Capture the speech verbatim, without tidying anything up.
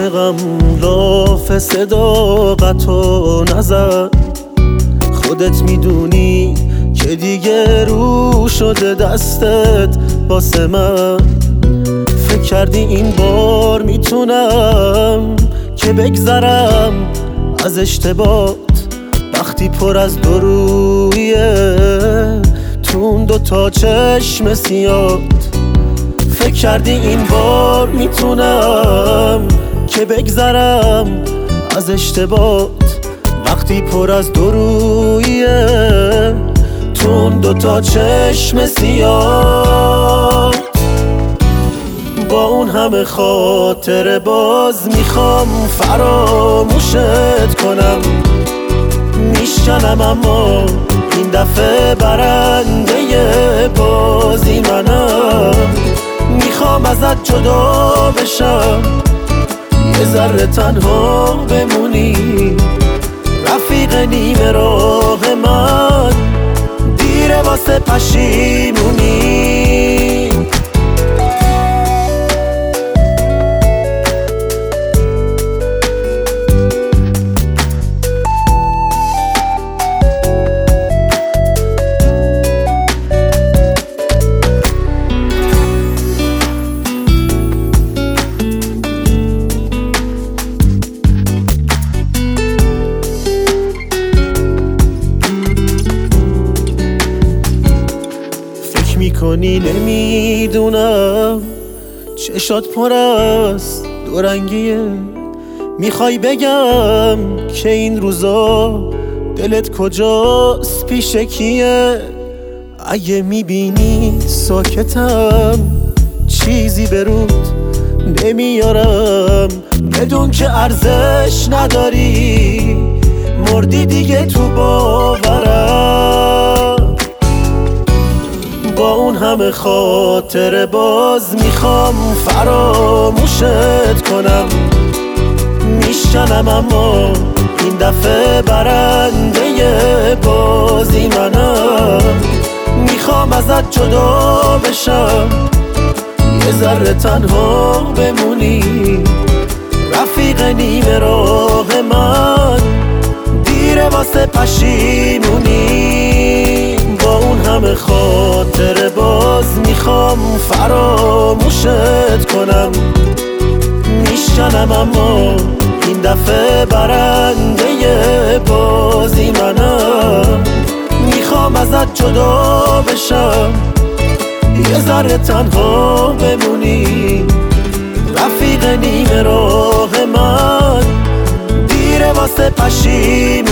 عاشقم لاف صداقتو نزد، خودت میدونی که دیگه رو شده دستت واسه من. فکر کردی این بار میتونم که بگذرم از اشتباهات، وقتی پر از درویه تون دو تا چشم سیاد. فکر کردی این بار میتونم که بگذرم از اشتباهات، وقتی پر از درویه تون دو تا چشم سیاد. با اون همه خاطر باز میخوام فراموشت کنم، میشکنم اما این دفعه برنده بازی منم. میخوام ازت جدا بشم، یه ذره تنها بمونی، رفیق نیمه راه من، دیره واسه پشیمونی. میکنی نمیدونم چشات پر از دو رنگیه، میخوای بگم که این روزا دلت کجاست پیش کیه. اگه میبینی ساکتم چیزی به رود نمیارم، بدون که ارزش نداری، مردی دیگه تو باورم. با اون همه خاطر باز میخوام فراموشت کنم، میشکنم اما این دفعه برنده بازی منم. میخوام ازت جدا بشم، یه ذره تنها بمونی، رفیق نیمه راه من، دیره واسه پشیمونی. با اون همه خاطر باز میخوام فراموشت کنم، میشکنم اما این دفعه برنده بازی منم. میخوام ازت جدا بشم، یه ذره تنها بمونی، رفیق نیمه راه من، دیره واسه پشیمونی.